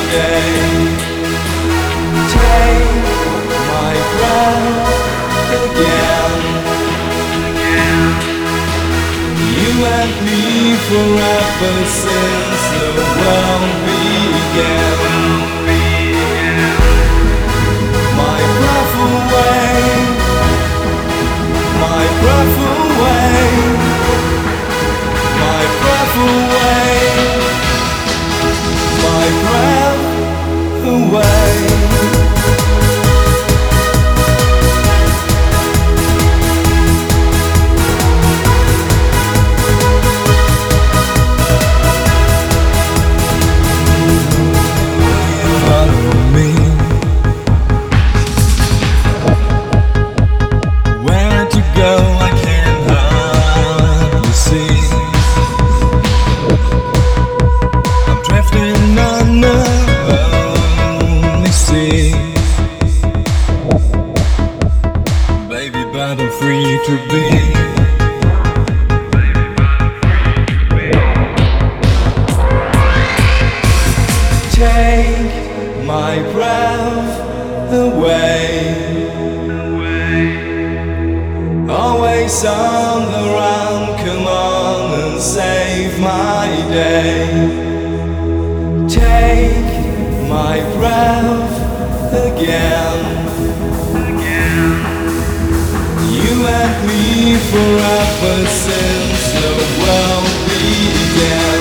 day. Take my breath again. You and me forever since the world began. My breath away, my breath away, my breath away, my breath away. But I'm free to be. Take my breath away. Always on the run, come on and save my day. Take my breath again. You and me forever since the world began.